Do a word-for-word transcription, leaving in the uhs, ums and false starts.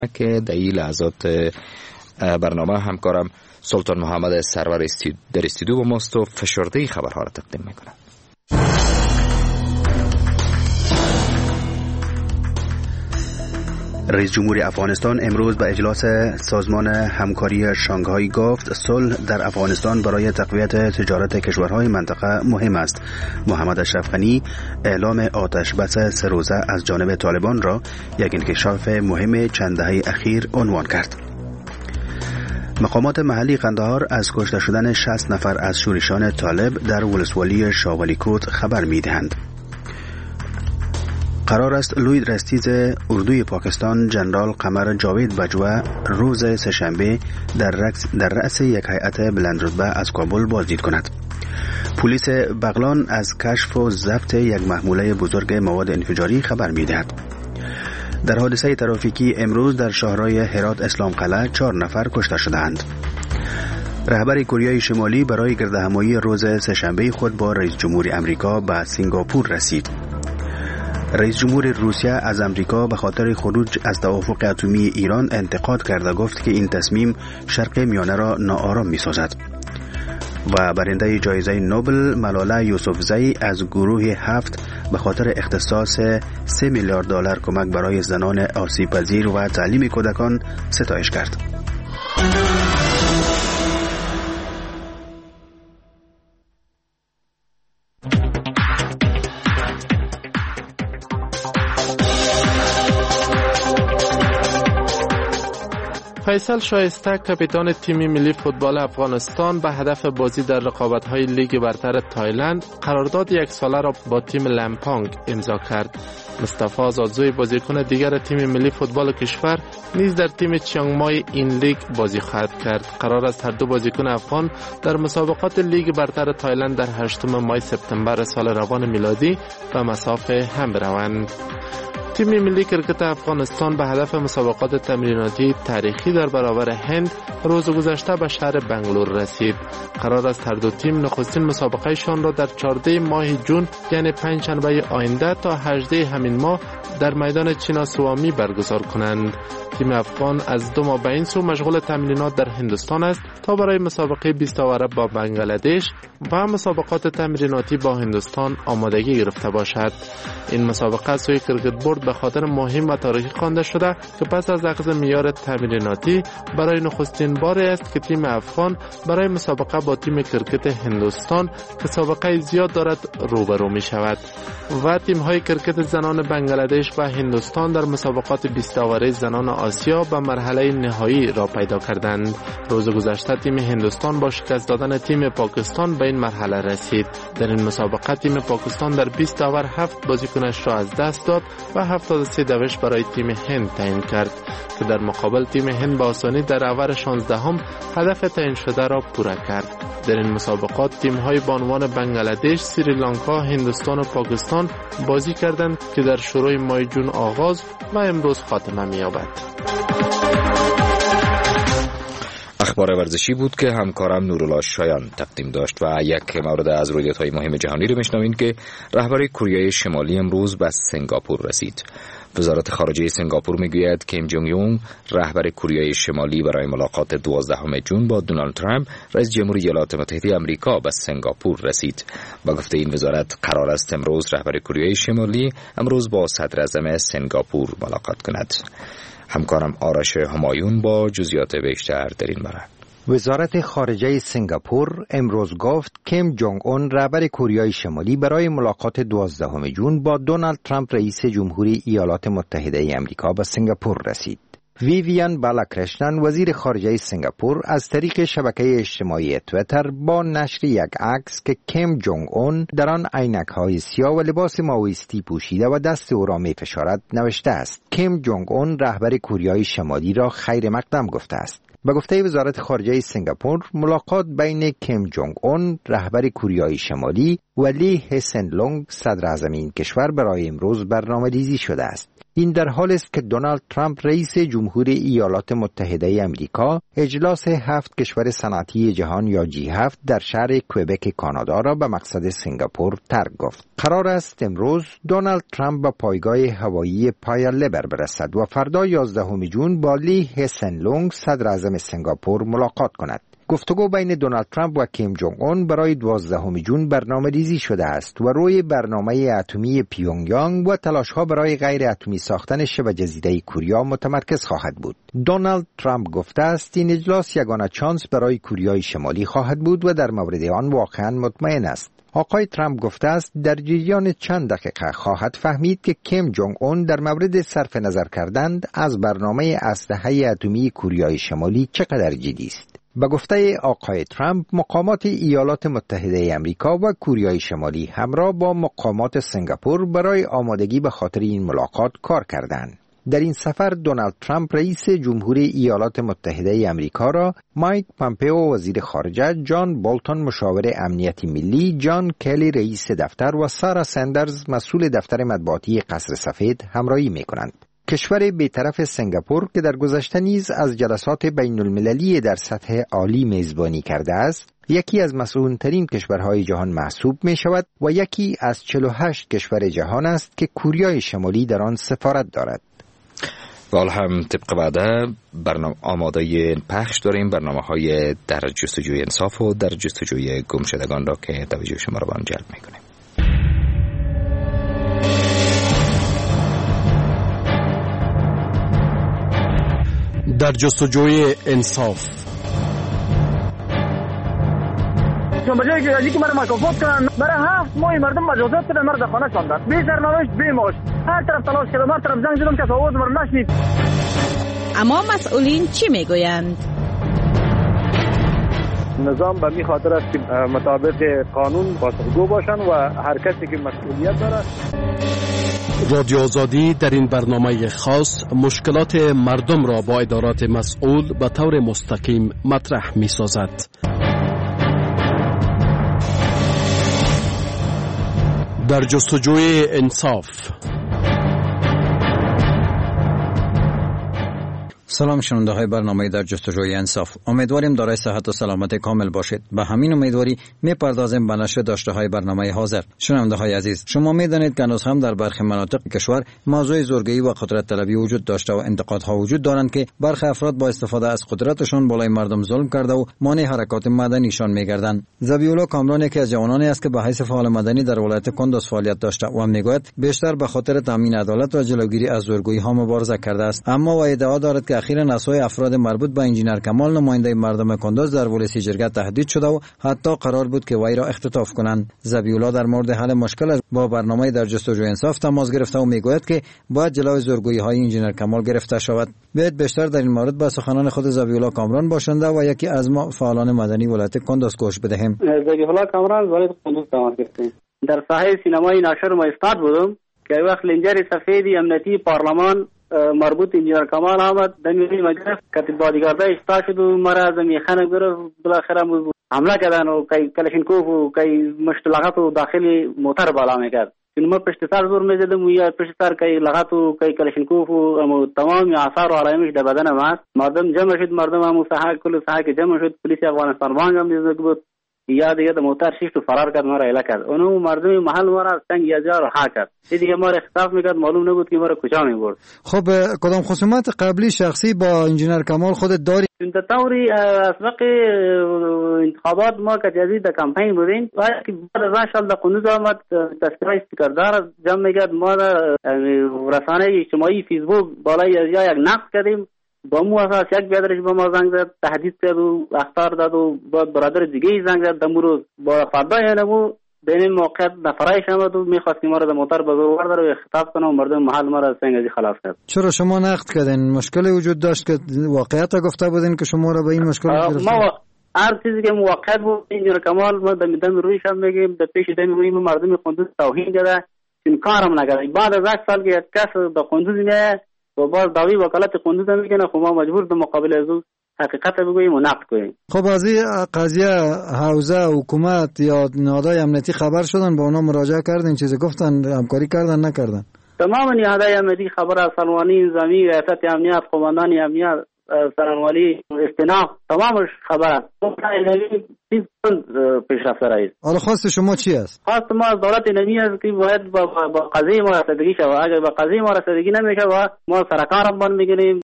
که در این لحظات برنامه همکارم سلطان محمد سرور در استودیو با ماست و فشرده خبرها را تقدیم میکنم. رئیس جمهوری افغانستان امروز به اجلاس سازمان همکاری شانگهای گفت صلح در افغانستان برای تقویت تجارت کشورهای منطقه مهم است. محمد اشرف غنی اعلام آتش بس سه روزه از جانب طالبان را یک انکشاف مهم چند دهه اخیر عنوان کرد. مقامات محلی قندهار از کشته شدن شصت نفر از شورشان طالب در ولسوالی شاولیکوت خبر می‌دهند. قرار است لوی رستیز اردوی پاکستان جنرال قمر جاوید بجوا روز سه‌شنبه در در رأس یک هیئت بلندرتبه از کابل بازدید کند. پلیس بغلان از کشف و ضبط یک محموله بزرگ مواد انفجاری خبر می‌دهد. در حادثه ترافیکی امروز در شاهراه هرات اسلام قلعه چهار نفر کشته شدند. رهبر کره شمالی برای گردهمایی روز سه‌شنبه خود با رئیس جمهور امریکا به سنگاپور رسید. رئیس جمهور روسیه از امریکا به خاطر خروج از توافق اتمی ایران انتقاد کرده گفت که این تصمیم شرق میانه را ناآرام می‌سازد. و برنده جایزه نوبل ملاله یوسفزئی از گروه هفت به خاطر اختصاص سه میلیارد دلار کمک برای زنان آسیب پذیر و تعلیم کودکان ستایش کرد. فیصل شایسته کاپیتان تیم ملی فوتبال افغانستان به هدف بازی در رقابت‌های لیگ برتر تایلند قرارداد یک ساله را با تیم لمپانگ امضا کرد. مصطفی آزادزوی بازیکن دیگر تیم ملی فوتبال کشور نیز در تیم چیانگ مای این لیگ بازی خواهد کرد. قرار است هر دو بازیکن افغان در مسابقات لیگ برتر تایلند در هشتم ماه سپتامبر سال روان میلادی به مسافه هم بروند. تیم ملی کرکت افغانستان به هدف مسابقات تمریناتی تاریخی در برابر هند روز گذشته به شهر بنگلور رسید. قرار است هر دو تیم نخستین مسابقه شان را در چهاردهم ماه جون یعنی پنجشنبه آینده تا هجدهم همین ماه در میدان چیناسوامی برگزار کنند. تیم افغان از دو ماه به این سو مشغول تمرینات در هندوستان است تا برای مسابقه بیست آوره با بنگلادش و مسابقات تمریناتی با هندوستان آمادگی گرفته باشد. این مسابقه سوی کرکت بورد به خاطر مهم و تاریخی خوانده شده که پس از اخذ معیار تمریناتی برای نخستین بار است که تیم افغان برای مسابقه با تیم کرکت هندوستان که سابقه زیاد دارد روبرو می شود. و تیم های کرکت زنان بنگلادش و هندوستان در مسابقات بیست آوره زنان آسیا به مرحله نهایی را پیدا کردند. روز گذشته تیم هندوستان با شکست دادن تیم پاکستان به این مرحله رسید. در این مسابقه تیم پاکستان در بیست آور هفت بازیکنش را از دست داد و هفتاد و سه دوش برای تیم هند تعیین کرد که در مقابل تیم هند با آسانی در آور شانزدهم هدف تعیین شده را پوره کرد. در این مسابقات تیم های بانوان بنگلادش، سریلانکا، هندوستان و پاکستان بازی کردند که در شروع ماه جون آغاز و امروز خاتمه می‌یابد. اخبار ورزشی بود که همکارم نورالله شایان تقدیم داشت و یک مورد از رویدادهای مهم جهانی رو میشنویم که رهبر کره شمالی امروز به سنگاپور رسید. وزارت خارجه سنگاپور میگوید کیم جونگ یون رهبر کره شمالی برای ملاقات دوازدهم جون با دونالد ترامپ رئیس جمهور ایالات متحده آمریکا به سنگاپور رسید. با گفته این وزارت قرار است امروز رهبر کره شمالی امروز با صدر اعظم سنگاپور ملاقات کند. همکارم آرش همایون با جزئیات بیشتر در این باره. وزارت خارجه سنگاپور امروز گفت کیم جونگ اون رهبر کره شمالی برای ملاقات دوازدهم جون با دونالد ترامپ رئیس جمهوری ایالات متحده آمریکا به سنگاپور رسید. ویویان بالاکرشنن وزیر خارجه سنگاپور از طریق شبکه اجتماعی تویتر با نشر یک عکس که کیم جونگ اون در آن عینک‌های سیاه و لباس مائویستی پوشیده و دست او را می‌فشارد نوشته است کیم جونگ اون رهبر کره شمالی را خیر مقدم گفته است. به گفته وزارت خارجه سنگاپور ملاقات بین کیم جونگ اون رهبر کره شمالی و لی هسن لونگ صدر اعظم این کشور برای امروز برنامه‌ریزی شده است. این در حالی است که دونالد ترامپ رئیس جمهوری ایالات متحده آمریکا اجلاس هفت کشور صنعتی جهان یا جی هفت در شهر کوبک کانادا را به مقصد سنگاپور ترک گفت. قرار است امروز دونالد ترامپ به پایگاه هوایی پایا لبر برسد و فردا یازدهم ژوئن با لی هسن لونگ صدر اعظم سنگاپور ملاقات کند. گفتگو بین دونالد ترامپ و کیم جونگ اون برای دوازدهم ژوئن برنامه‌ریزی شده است و روی برنامه اتمی پیونگیانگ و تلاش‌ها برای غیر اتمی ساختن شبه جزیره کوریا متمرکز خواهد بود. دونالد ترامپ گفته است این اجلاس یگانه چانس برای کوریای شمالی خواهد بود و در مورد آن واقعاً مطمئن است. آقای ترامپ گفته است در جریان چند دقیقه خواهد فهمید که کیم جونگ اون در مورد صرف نظر کردن از برنامه اسلحه اتمی کوریای شمالی چقدر جدی است. به گفته آقای ترامپ، مقامات ایالات متحده آمریکا و کوریای شمالی همراه با مقامات سنگاپور برای آمادگی به خاطر این ملاقات کار کردند. در این سفر دونالد ترامپ رئیس جمهوری ایالات متحده آمریکا را مایک پامپئو وزیر خارجه، جان بولتون مشاور امنیت ملی، جان کلی رئیس دفتر و سارا سندرز مسئول دفتر مطبوعاتی قصر سفید همراهی می‌کنند. کشور بی‌طرف سنگاپور که در گذشته نیز از جلسات بین المللی در سطح عالی میزبانی کرده است، یکی از مسئول‌ترین کشورهای جهان محسوب می شود و یکی از چهل و هشت کشور جهان است که کوریای شمالی در آن سفارت دارد. و حال هم طبق وعده برنامه آماده پخش داریم، برنامه های در جستجوی انصاف و در جستجوی گمشدگان را که توجه شما را به آن جلب می‌کنیم. در جستجوی انصاف. چون بجای که از که مرا مکافات کنن، برای هفت ماه مردم مجازات کردن، مرا در خانه شاندن، بی سرنوشت بی معاش، هر طرف تلاش کردم، هر طرف زنگ زدم که آواز مرا نشنید. اما مسئولین چی میگویند؟ نظام به می خاطر است که مطابق قانون پاسخگو باشن و هر کسی که مسئولیت داره. رادیو آزادی در این برنامه خاص مشکلات مردم را با ادارات مسئول به طور مستقیم مطرح می سازد. در جستجوی انصاف. سلام شنونده های برنامه در جستجوی انصاف. امیدواریم دارای صحت و سلامت کامل باشید. به همین امیدواری میپردازیم به نشر داشته های برنامه حاضر. شنونده های عزیز، شما میدانید که هنوز هم در برخی مناطق کشور موضوع زورگیری و قدرت طلبی وجود داشته و انتقادها وجود دارند که برخی افراد با استفاده از قدرتشان بالای مردم ظلم کرده و مانع حرکات مدنیشان میگردند. ذبیحالله کامران یکی از جوانانی است که به حیث فعال مدنی در ولایت کندوز فعالیت داشته و میگوید بیشتر به خاطر تامین عدالت و جلوگیری از زورگویی ها مبارزه کرده است، اما و ادعا دارد که اخیراً نسای افراد مربوط به انجینر کمال نماینده مردم کندوز در ولسی جرگه تهدید شده و حتی قرار بود که وی را اختطاف کنند. ذبیحالله در مورد حل مشکل با برنامه در جستجوی انصاف تماس گرفته و میگوید که باید جلوی زورگویی های انجینر کمال گرفته شود. بیاید بیشتر در این مورد به سخنان خود ذبیحالله کامران باشنده و یکی از ما فعالان مدنی ولایت کندوز گوش بدهیم. ذبیحالله کامران ولایت کندوز تماس گرفتیم. در ساحه سینمای ناشر ما استاد بودم که وقت لنجر سفیدی امنیتی پارلمان مربوط انجینر کمال آمد دمیری مجلس کتب بادیگارده اشتا شد و مرا از میخانه گرفت، بالاخره حمله کردن و کئی کلشنکوف و کئی مشتلقات و داخل موتر بالا میکرد. ما پشت سر زور میزدم و یا پشت سر کئی لغات و کئی کلشنکوف و تمام آثار و علائمش در بدن ما. مردم جمع شد، مردم هم ساحه کل ساحه که جمع شد، پلیس افغانستان وانگ هم دیده بود یا دیگه موتر شیشت و فرار کرد، مرا اله کرد. اونو مردم محل مرا سنگ یا جا رها کرد. دیگه ما را اختطاف میکرد، معلوم نبود که مرا کجا میبرد. خب کدام خصومت قبلی شخصی با انجینر کمال خودت داری؟ در طوری اسبق انتخابات ما که جدید در کمپین بودیم و که بعد از آن شال در قندوز آمد تذکره استکردار جمع میکرد، ما رسانه اجتماعی فیسبوک بالای از یک نقد کردیم، با مو اساس یک بیادرش با ما زنگ زد، تهدید کرد و اخطار داد و بعد برادر دیگه زنگ زد. دمو روز با فردای نمو بین موقع نفرایش آمد و میخواست که ما را در موتر بزرگ برداره و خطاب کنه و مردم محل ما را سنگ ازی خلاص کرد. چرا شما نقد کردین؟ مشکل وجود داشت که واقعیت گفته بودین که شما را به این مشکل گرفتن؟ ما هر چیزی که موقع بود انجینر کمال ما دم دم رویش هم میگیم، در پیش دم روی مردم قندوز توهین کرده، این کارم نکرد. بعد از یک سال که یک کس در قندوز میاد و باز داوی وکالت قندوز میکنه، خب ما مجبور به مقابل از او حقیقت بگوییم و نقد کنیم. خب از این قضیه حوزه حکومت یا نهادهای امنیتی خبر شدن، با اونا مراجعه کردین؟ چیزی گفتن؟ همکاری کردن نکردن؟ تمام نهادهای امنیتی خبر سلمانی انضامی ریاست امنیت قماندان امنیت سرانوالی استناف تمامش خبر است. چیز پیشرفت رئیس. حالا خواست شما چی است؟ خواست ما از دولت نمی است که باید با, با قضیه ما رسیدگی شود. اگر با قضیه ما رسیدگی نمیشه و ما سرکار هم بند میگیریم.